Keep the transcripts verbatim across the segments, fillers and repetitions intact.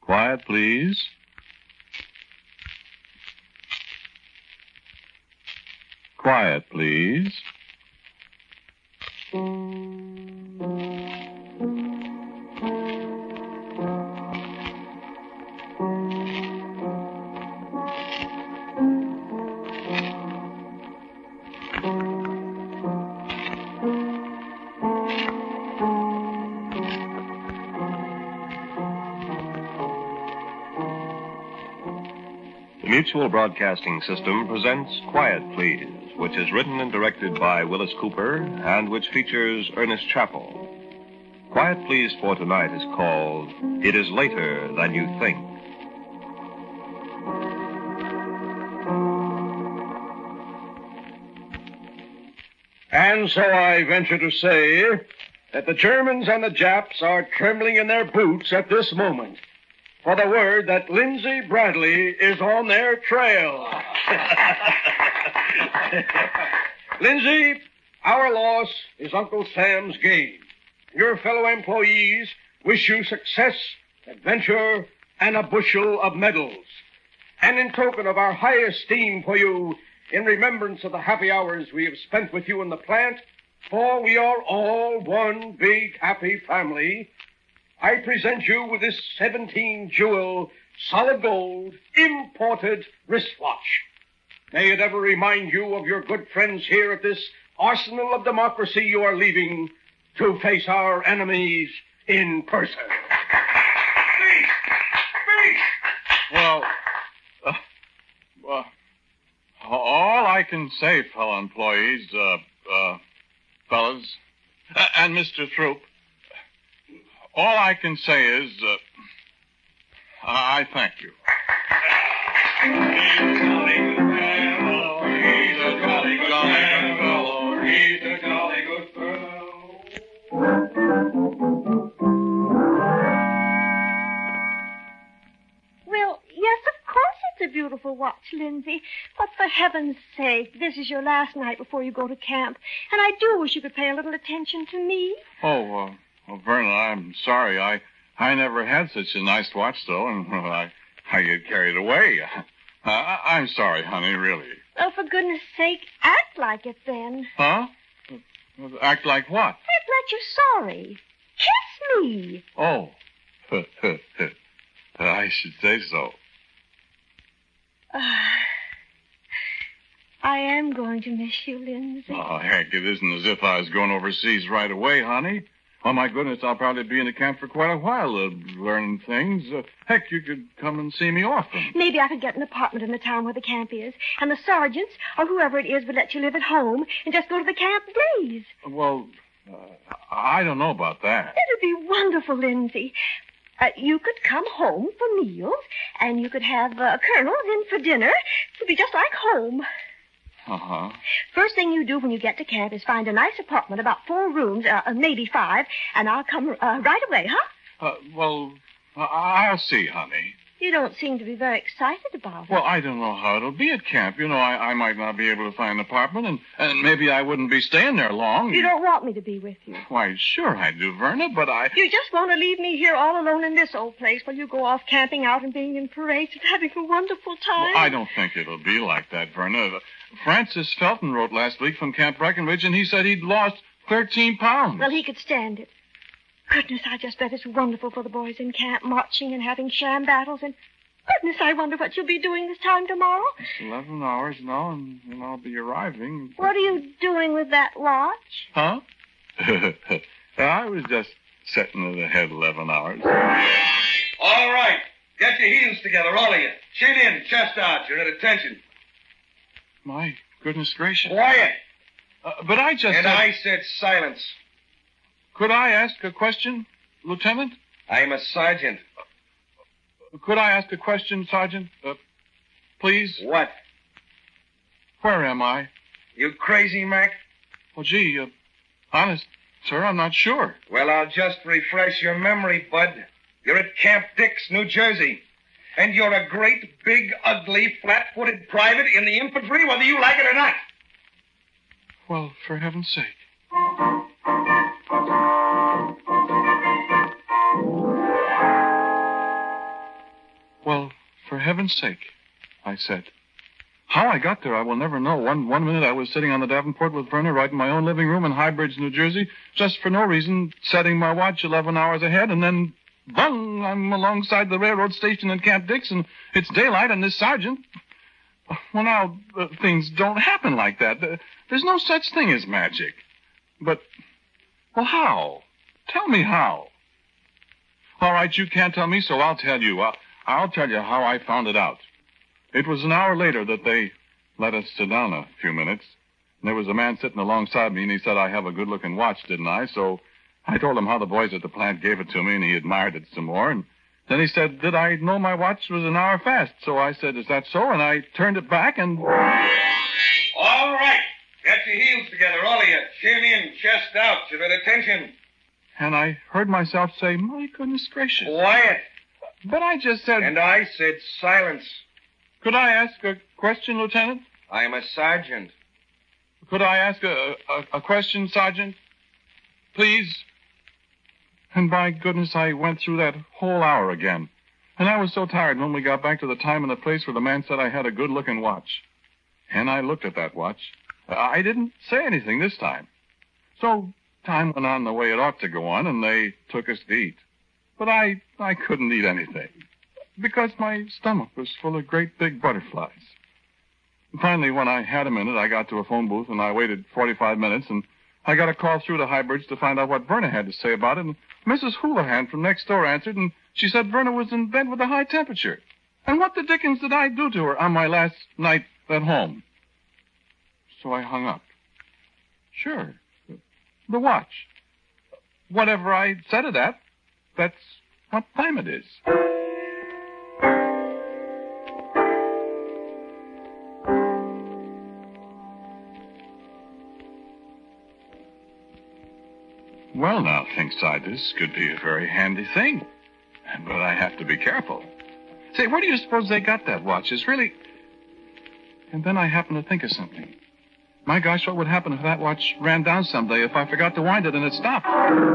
Quiet, please. Quiet, please. The Mutual Broadcasting System presents Quiet, Please, which is written and directed by Willis Cooper and which features Ernest Chappell. Quiet, Please for tonight is called It Is Later Than You Think. And so I venture to say that the Germans and the Japs are trembling in their boots at this moment for the word that Lindsay Bradley is on their trail. Lindsay, our loss is Uncle Sam's gain. Your fellow employees wish you success, adventure, and a bushel of medals. And in token of our high esteem for you, in remembrance of the happy hours we have spent with you in the plant, for we are all one big happy family, I present you with this seventeen-jewel, solid gold, imported wristwatch. May it ever remind you of your good friends here at this arsenal of democracy you are leaving to face our enemies in person. Speak! Speak! Well, uh, well, all I can say, fellow employees, uh, uh, fellas, uh, and Mister Throop, all I can say is, uh, I thank you. He's a jolly good fellow. He's a jolly good fellow. He's a jolly good fellow. Well, yes, of course it's a beautiful watch, Lindsay. But for heaven's sake, this is your last night before you go to camp. And I do wish you could pay a little attention to me. Oh, uh, well, Verna, I'm sorry. I I never had such a nice watch, though, and well, I, I get carried away. Uh, I, I'm sorry, honey, really. Oh, for goodness sake, act like it then. Huh? Act like what? Act like you're sorry. Kiss me. Oh. I should say so. Uh, I am going to miss you, Lindsay. Oh, heck, it isn't as if I was going overseas right away, honey. Oh, my goodness, I'll probably be in the camp for quite a while, uh, learning things. Uh, heck, you could come and see me often. Maybe I could get an apartment in the town where the camp is, and the sergeants, or whoever it is, would let you live at home and just go to the camp days. Well, uh, I don't know about that. It'd be wonderful, Lindsay. Uh, you could come home for meals, and you could have uh, Colonel in for dinner. It'd be just like home. Uh-huh. First thing you do when you get to camp is find a nice apartment, about four rooms, uh, maybe five, and I'll come uh, right away, huh? Uh, well, I'll see, honey. You don't seem to be very excited about it. Well, I don't know how it'll be at camp. You know, I, I might not be able to find an apartment, and, and maybe I wouldn't be staying there long. You don't want me to be with you. Why, sure I do, Verna, but I... You just want to leave me here all alone in this old place while you go off camping out and being in parades and having a wonderful time? Well, I don't think it'll be like that, Verna. Francis Felton wrote last week from Camp Breckenridge, and he said he'd lost thirteen pounds. Well, he could stand it. Goodness, I just bet it's wonderful for the boys in camp, marching and having sham battles, and goodness, I wonder what you'll be doing this time tomorrow. It's eleven hours now, and, and I'll be arriving. What are you doing with that watch? Huh? I was just setting it ahead eleven hours. All right. Get your heels together, all of you. Chin in, chest out. You're at attention. My goodness gracious. Quiet. Uh, but I just And said... I said silence. Could I ask a question, Lieutenant? I'm a sergeant. Could I ask a question, Sergeant? Uh, please? What? Where am I? You crazy, Mac? Well, gee, uh, honest, sir, I'm not sure. Well, I'll just refresh your memory, Bud. You're at Camp Dix, New Jersey. And you're a great, big, ugly, flat-footed private in the infantry, whether you like it or not. Well, for heaven's sake. heaven's sake, I said. How I got there, I will never know. One one minute I was sitting on the Davenport with Verna right in my own living room in High Bridge, New Jersey, just for no reason, setting my watch eleven hours ahead, and then, bung, I'm alongside the railroad station in Camp Dix, and it's daylight, and this sergeant... Well, now, uh, things don't happen like that. Uh, there's no such thing as magic. But, well, how? Tell me how. All right, you can't tell me, so I'll tell you. I'll, I'll tell you how I found it out. It was an hour later that they let us sit down a few minutes. And there was a man sitting alongside me, and he said I have a good-looking watch, didn't I? So I told him how the boys at the plant gave it to me, and he admired it some more. And then he said, did I know my watch was an hour fast? So I said, is that so? And I turned it back and... All right. Get your heels together, all of you. Chin in, chest out. You've at attention. And I heard myself say, my goodness gracious. Quiet. But I just said... And I said silence. Could I ask a question, Lieutenant? I am a sergeant. Could I ask a, a, a question, Sergeant? Please? And by goodness, I went through that whole hour again. And I was so tired when we got back to the time and the place where the man said I had a good-looking watch. And I looked at that watch. I didn't say anything this time. So time went on the way it ought to go on, and they took us to eat. But I, I couldn't eat anything, because my stomach was full of great big butterflies. And finally, when I had a minute, I got to a phone booth, and I waited forty-five minutes, and I got a call through to High Bridge to find out what Verna had to say about it, and Missus Houlihan from next door answered, and she said Verna was in bed with a high temperature. And what the dickens did I do to her on my last night at home? So I hung up. Sure. The watch. Whatever I set it at, that's what time it is. Well, now, thinks I, this could be a very handy thing. But I have to be careful. Say, where do you suppose they got that watch? It's really... And then I happened to think of something. My gosh, what would happen if that watch ran down someday if I forgot to wind it and it stopped?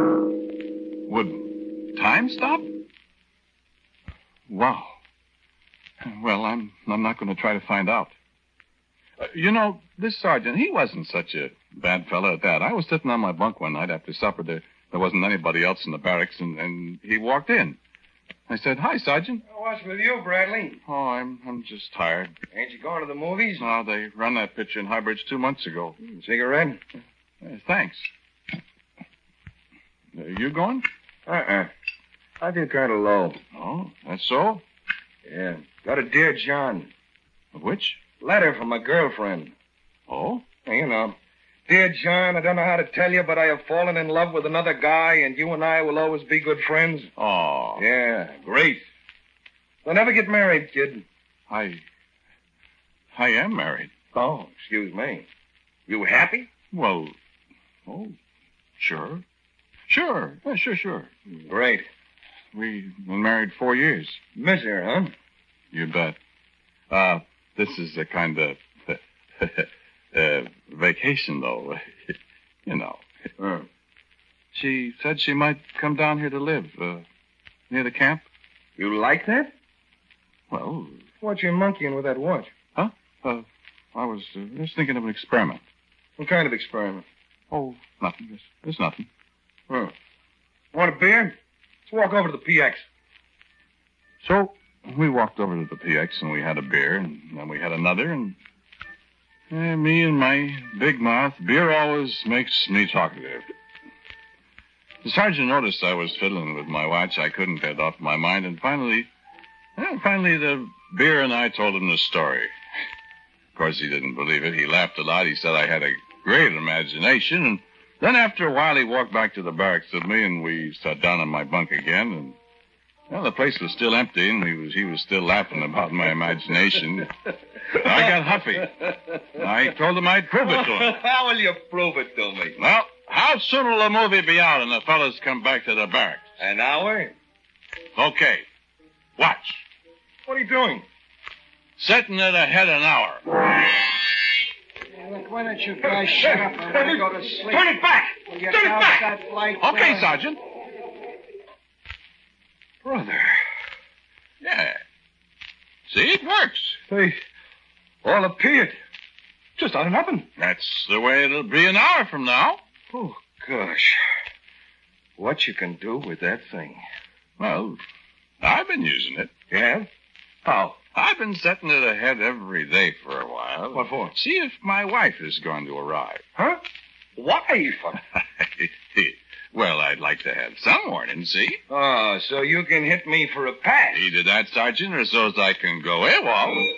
Would time stop? Wow. Well, I'm I'm not going to try to find out. Uh, you know, this sergeant, he wasn't such a bad fellow at that. I was sitting on my bunk one night after supper. There, there wasn't anybody else in the barracks, and, and he walked in. I said, hi, Sergeant. What's with you, Bradley? Oh, I'm I'm just tired. Ain't you going to the movies? No, they run that picture in High Bridge two months ago. Mm, cigarette? Uh, thanks. Uh, you going? Uh-uh. I feel kind of low. Oh, that's so? Yeah. Got a Dear John. Which? Letter from my girlfriend. Oh? You know. Dear John, I don't know how to tell you, but I have fallen in love with another guy, and you and I will always be good friends. Oh. Yeah, great. We'll never get married, kid. I... I am married. Oh, excuse me. You happy? Well, oh, sure. Sure. Yeah, sure, sure. Great. We've been married four years. Miss her, huh? You bet. Uh, this is a kind of... Uh, vacation, though. You know. Uh. She said she might come down here to live, uh, near the camp. You like that? Well... What you monkeying with that watch? Huh? Uh, I was uh, just thinking of an experiment. What kind of experiment? Oh, nothing. There's, there's nothing. Huh. Want a beer? Let's walk over to the P X. So, we walked over to the P X, and we had a beer, and then we had another, and... Eh, me and my big mouth, beer always makes me talkative. The sergeant noticed I was fiddling with my watch. I couldn't get it off my mind, and finally, well, finally the beer and I told him the story. Of course, he didn't believe it. He laughed a lot. He said I had a great imagination, and then after a while he walked back to the barracks with me, and we sat down in my bunk again, and well, the place was still empty, and he was he was still laughing about my imagination. I got huffy. I told him I'd prove it to him. How will you prove it to me? Well, how soon will the movie be out and the fellas come back to the barracks? An hour? Okay. Watch. What are you doing? Setting it ahead an hour. Yeah, look, why don't you guys shut up and let me go to sleep? Turn it back! Will you Turn it douse back! that light Okay, there? Sergeant. Brother. Yeah. See, it works. They all appeared. Just out of nothing. That's the way it'll be an hour from now. Oh, gosh. What you can do with that thing. Well, I've been using it. You have? How? I've been setting it ahead every day for a while. What for? See if my wife is going to arrive. Huh? Wife? Well, I'd like to have some warning, see? Oh, so you can hit me for a pass. Either that, Sergeant, or so's I can go AWOL.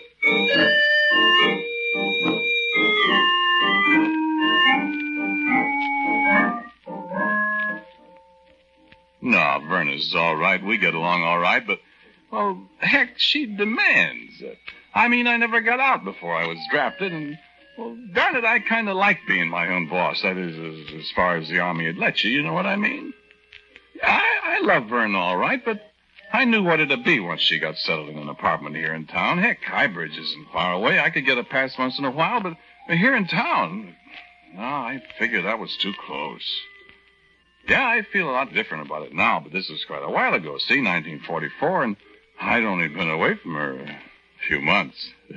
No, Verna's all right. We get along all right, but, well, heck, she demands. I mean, I never got out before I was drafted, and, well, darn it, I kind of like being my own boss. That is, as, as far as the Army would let you, you know what I mean? I, I love Verna all right, but I knew what it'd be once she got settled in an apartment here in town. Heck, Highbridge isn't far away. I could get a pass once in a while, but here in town, no, I figured that was too close. Yeah, I feel a lot different about it now, but this was quite a while ago. See, nineteen forty-four, and I'd only been away from her a few months.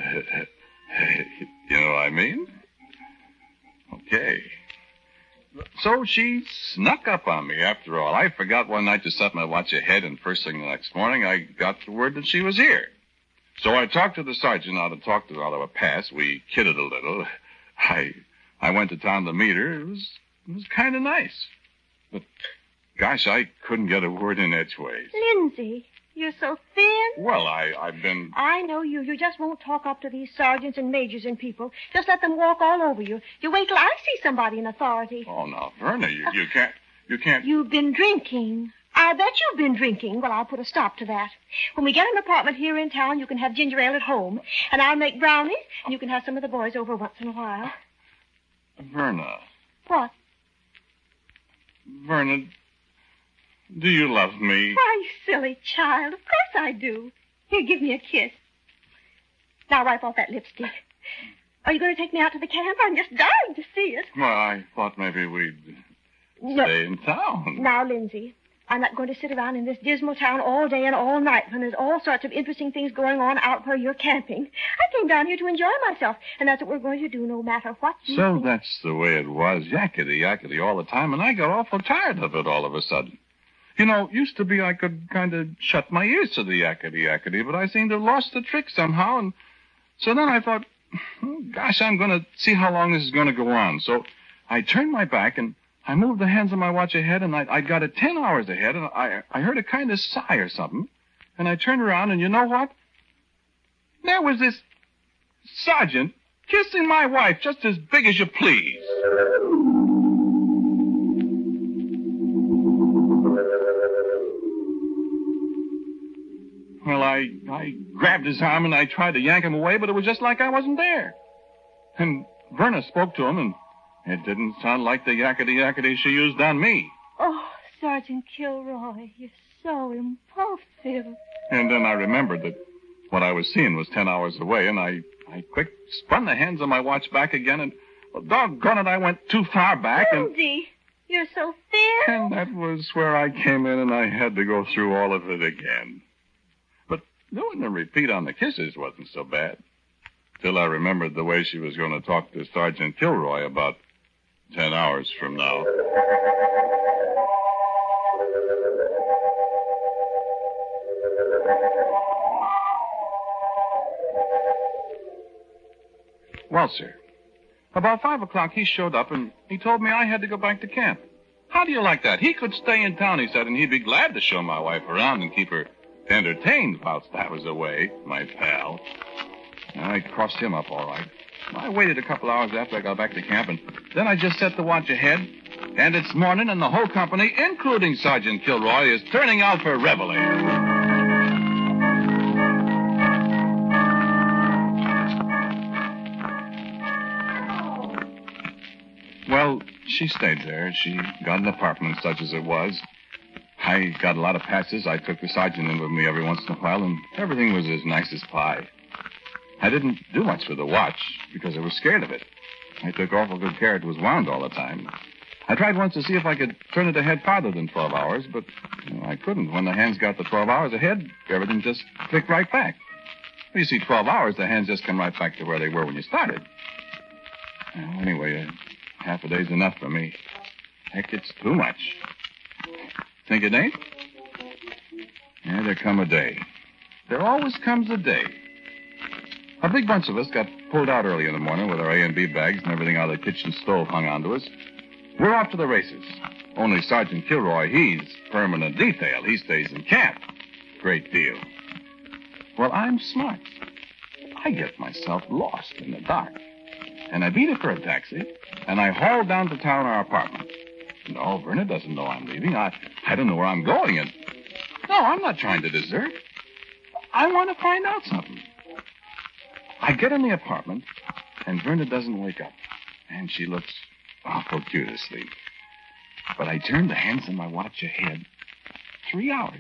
You know what I mean? Okay. So she snuck up on me after all. I forgot one night to set my watch ahead, and first thing the next morning, I got the word that she was here. So I talked to the sergeant how to talk to her out of a pass. We kidded a little. I I went to town to meet her. It was, it was kind of nice. But, gosh, I couldn't get a word in edgeways. Lindsay, you're so thin. Well, I, I've been... I know you. You just won't talk up to these sergeants and majors and people. Just let them walk all over you. You wait till I see somebody in authority. Oh, now, Verna, you, you can't... You can't... You've been drinking. I bet you've been drinking. Well, I'll put a stop to that. When we get an apartment here in town, you can have ginger ale at home. And I'll make brownies, and you can have some of the boys over once in a while. Verna. What? Verna, do you love me? Why, you silly child. Of course I do. Here, give me a kiss. Now wipe off that lipstick. Are you going to take me out to the camp? I'm just dying to see it. Well, I thought maybe we'd No. stay in town. Now, Lindsay, I'm not going to sit around in this dismal town all day and all night when there's all sorts of interesting things going on out where you're camping. I came down here to enjoy myself, and that's what we're going to do no matter what you So think. that's the way it was, yakety yakety all the time, and I got awful tired of it all of a sudden. You know, used to be I could kind of shut my ears to the yakety yakety, but I seemed to have lost the trick somehow, and so then I thought, oh, gosh, I'm going to see how long this is going to go on. So I turned my back, and I moved the hands on my watch ahead, and I, I got it ten hours ahead, and I, I heard a kind of sigh or something, and I turned around, and you know what? There was this sergeant kissing my wife just as big as you please. Well, I, I grabbed his arm, and I tried to yank him away, but it was just like I wasn't there. And Verna spoke to him, and it didn't sound like the yakety yakety she used on me. Oh, Sergeant Kilroy, you're so impulsive. And then I remembered that what I was seeing was ten hours away, and I, I quick spun the hands on my watch back again, and, well, doggone it, I went too far back, and, Lindsay, you're so thin. and that was where I came in, and I had to go through all of it again. But doing the repeat on the kisses wasn't so bad, till I remembered the way she was going to talk to Sergeant Kilroy about ten hours from now. Well, sir, about five o'clock he showed up, and he told me I had to go back to camp. How do you like that? He could stay in town, he said, and he'd be glad to show my wife around and keep her entertained whilst I was away, my pal. I crossed him up all right. I waited a couple hours after I got back to camp, and then I just set the watch ahead. And it's morning, and the whole company, including Sergeant Kilroy, is turning out for reveille. Well, she stayed there. She got an apartment, such as it was. I got a lot of passes. I took the sergeant in with me every once in a while, and everything was as nice as pie. I didn't do much with the watch because I was scared of it. I took awful good care it was wound all the time. I tried once to see if I could turn it ahead farther than twelve hours, but you know, I couldn't. When the hands got the twelve hours ahead, everything just clicked right back. You see, twelve hours, the hands just come right back to where they were when you started. Well, anyway, uh, half a day's enough for me. Heck, it's too much. Think it ain't? Yeah, there come a day. There always comes a day. A big bunch of us got pulled out early in the morning with our A and B bags and everything out of the kitchen stove hung onto us. We're off to the races. Only Sergeant Kilroy, he's permanent detail. He stays in camp. Great deal. Well, I'm smart. I get myself lost in the dark. And I beat it for a taxi, and I haul down to town our apartment. No, Verna doesn't know I'm leaving. I, I don't know where I'm going. And no, I'm not trying to desert. I want to find out something. I get in the apartment, and Verna doesn't wake up. And she looks awful cute asleep. But I turn the hands on my watch ahead. Three hours.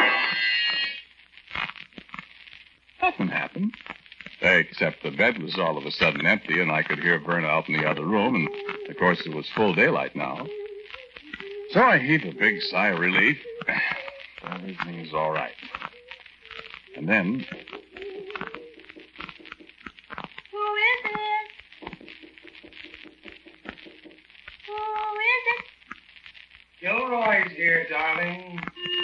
Nothing happened. Except the bed was all of a sudden empty, and I could hear Verna out in the other room, and, of course, it was full daylight now. So I heaved a big sigh of relief. Everything's all right. And then... Who is it? Who is it? Gilroy's here, darling.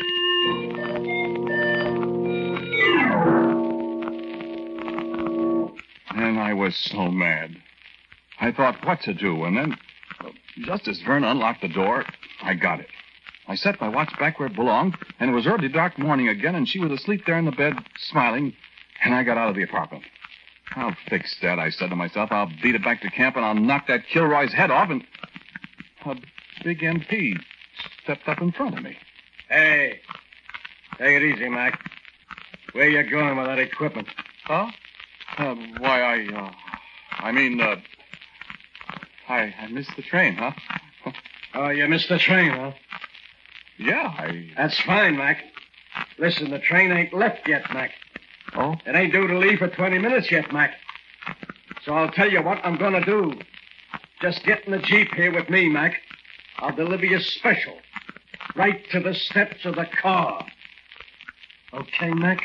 And I was so mad. I thought what to do, and then, just as Verna unlocked the door, I got it. I set my watch back where it belonged, and it was early dark morning again, and she was asleep there in the bed, smiling, and I got out of the apartment. I'll fix that, I said to myself. I'll beat it back to camp, and I'll knock that Kilroy's head off, and a big M P stepped up in front of me. Hey, take it easy, Mac. Where you going with that equipment? Huh? Uh, why, I, uh, I mean, uh, I, I missed the train, huh? Oh, you missed the train, huh? Yeah, I... That's fine, Mac. Listen, the train ain't left yet, Mac. Oh? It ain't due to leave for twenty minutes yet, Mac. So I'll tell you what I'm going to do. Just get in the Jeep here with me, Mac. I'll deliver you special. Right to the steps of the car. Okay, Mac?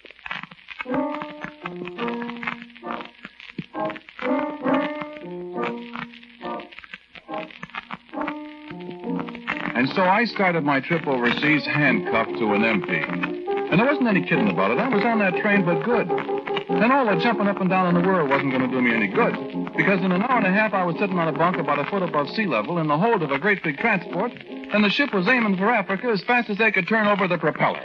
And so I started my trip overseas handcuffed to an M P. And there wasn't any kidding about it. I was on that train for good. And all the jumping up and down in the world wasn't going to do me any good. Because in an hour and a half, I was sitting on a bunk about a foot above sea level in the hold of a great big transport, and the ship was aiming for Africa as fast as they could turn over the propeller.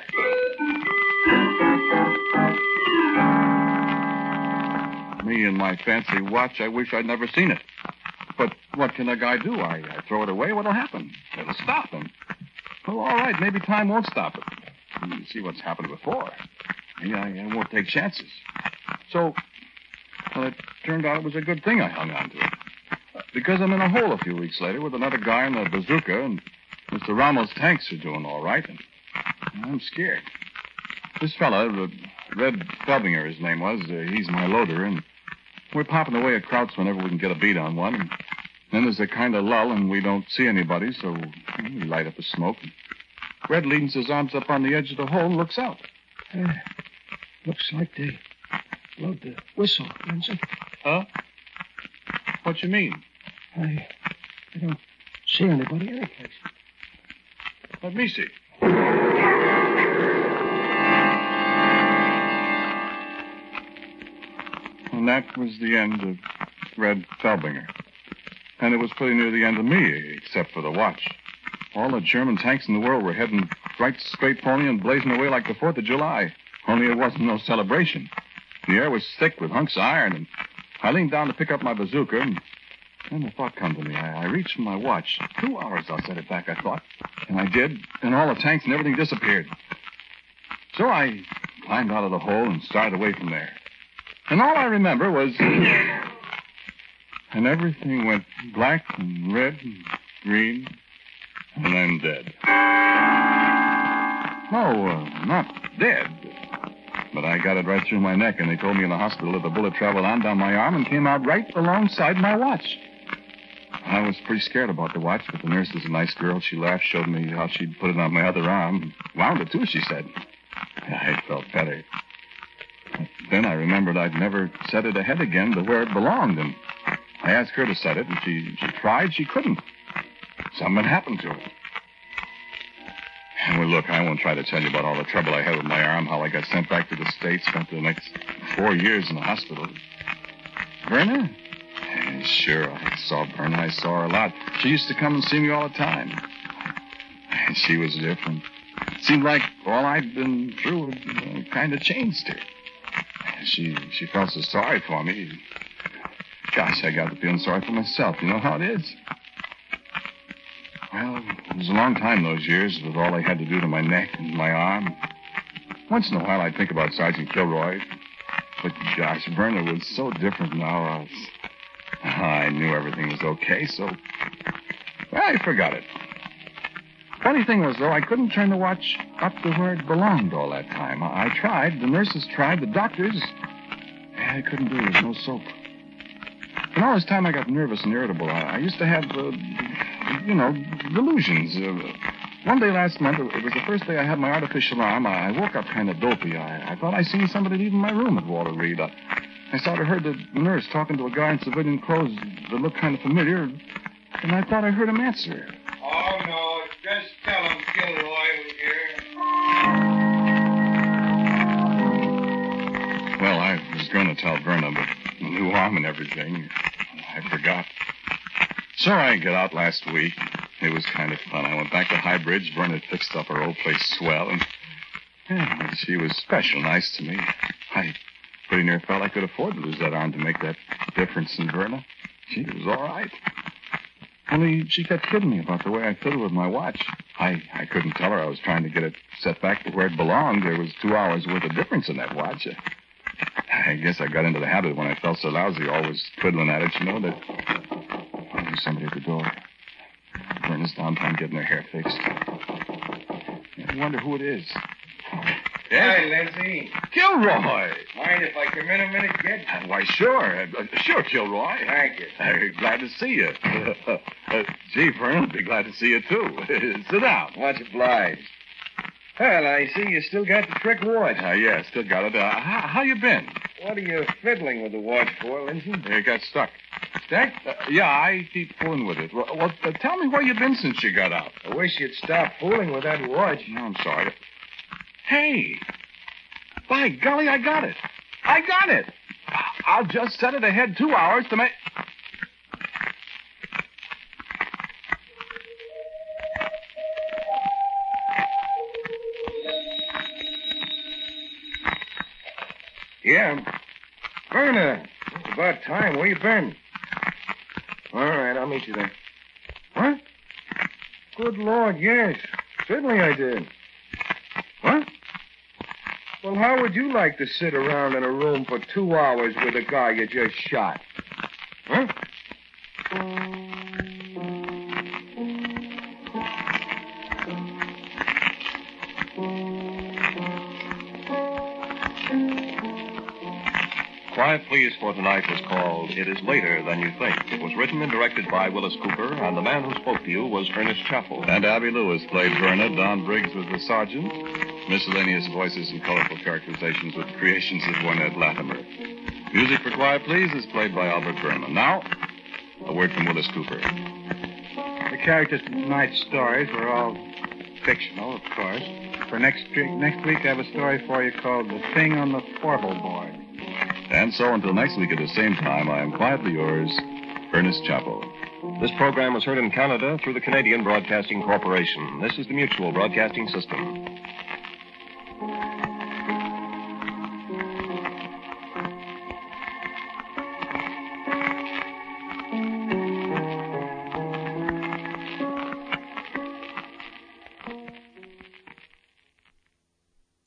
Me and my fancy watch, I wish I'd never seen it. But what can a guy do? I, I throw it away, what'll happen? It'll stop him. Well, all right, maybe time won't stop it. You see what's happened before. Yeah, I, I won't take chances. So, well, it turned out it was a good thing I hung on to it. Because I'm in a hole a few weeks later with another guy in a bazooka, and Mister Ramos' tanks are doing all right, and I'm scared. This fella, uh, Red Felbinger, his name was, uh, he's my loader, and we're popping away at Krauts whenever we can get a beat on one. And then there's a kind of lull, and we don't see anybody, so we light up a smoke. And Red leans his arms up on the edge of the hole and looks out. Uh, looks like they blowed the whistle, Lindsay. Huh? What you mean? I, I don't see anybody anyplace. Let me see. And that was the end of Red Felbinger. And it was pretty near the end of me, except for the watch. All the German tanks in the world were heading right straight for me and blazing away like the fourth of July. Only it wasn't no celebration. The air was thick with hunks of iron, and I leaned down to pick up my bazooka, and then the thought come to me. I, I reached for my watch. Two hours I'll set it back, I thought. And I did, and all the tanks and everything disappeared. So I climbed out of the hole and started away from there. And all I remember was... And everything went black and red and green, and I'm dead. No, uh, not dead. But I got it right through my neck, and they told me in the hospital that the bullet traveled on down my arm and came out right alongside my watch. I was pretty scared about the watch, but the nurse is a nice girl. She laughed, showed me how she'd put it on my other arm. Wound it, too, she said. I felt better. then I remembered I'd never set it ahead again to where it belonged, and I asked her to set it, and she, she tried. She couldn't. Something had happened to it. Well, look, I won't try to tell you about all the trouble I had with my arm, how I got sent back to the States, spent the next four years in the hospital. Verna? Eh, Sure, I saw Verna. I saw her a lot. She used to come and see me all the time. And she was different. It seemed like all I'd been through had uh, kind of changed her. She she felt so sorry for me. Gosh, I got to feeling sorry for myself. You know how it is. Well, it was a long time those years with all I had to do to my neck and my arm. Once in a while I'd think about Sergeant Kilroy. But gosh, Verna was so different now. I, was, I knew everything was okay, so well, I forgot it. Funny thing was, though, I couldn't turn the watch up to where it belonged all that time. I, I tried. The nurses tried. The doctors. Yeah, I couldn't do it. There was no soap. And all this time I got nervous and irritable. I, I used to have, uh, you know, delusions. Uh, one day last month, it was the first day I had my artificial arm. I, I woke up kind of dopey. I, I thought I seen somebody leaving my room at Walter Reed. I, I sort of heard the nurse talking to a guy in civilian clothes that looked kind of familiar, and I thought I heard him answer. Oh, no. Just tell him Gilroy was here. Well, I was going to tell Verna, but the new arm and everything, I forgot. So I got out last week. It was kind of fun. I went back to High Bridge. Verna had fixed up her old place swell, and yeah, she was special nice to me. I pretty near felt I could afford to lose that arm to make that difference in Verna. She was all right. Only she kept kidding me about the way I fiddled with my watch. I, I couldn't tell her I was trying to get it set back to where it belonged. There was two hours worth of difference in that watch. I guess I got into the habit when I felt so lousy, always twiddling at it, you know, that... Oh, there's somebody at the door. Verna's downtown getting her hair fixed. I wonder who it is. Yes? Hi, Lindsay. Kilroy! Mind if I come in a minute, kid? Uh, why, sure. Uh, sure, Kilroy. Thank you. Uh, glad to see you. Uh, uh, gee, Vern, I'll be glad to see you, too. Sit down. Much obliged. Well, I see you still got the trick watch. Uh, yeah, still got it. Uh, how, how you been? What are you fiddling with the watch for, Lindsay? It got stuck. Stuck? Uh, yeah, I keep fooling with it. Well, well uh, tell me where you been since you got out. I wish you'd stop fooling with that watch. No, I'm sorry. Hey, by golly, I got it. I got it. I'll just set it ahead two hours to make... Yeah. Verna, it's about time. Where you been? All right, I'll meet you there. What? Good Lord, yes. Certainly I did. What? Well, how would you like to sit around in a room for two hours with a guy you just shot? Huh? Quiet Please for Tonight was called It Is Later Than You Think. It was written and directed by Willis Cooper, and the man who spoke to you was Ernest Chappell. And Abby Lewis played Verna. Don Briggs was the sergeant. Miscellaneous voices and colorful characterizations with creations of Ornette Latimer. Music for Quiet Please is played by Albert Berman. Now, a word from Willis Cooper. The characters in tonight's stories were all fictional, of course. For next week, next week, I have a story for you called The Thing on the Portal Board. And so until next week at the same time, I am quietly yours, Ernest Chappell. This program was heard in Canada through the Canadian Broadcasting Corporation. This is the Mutual Broadcasting System.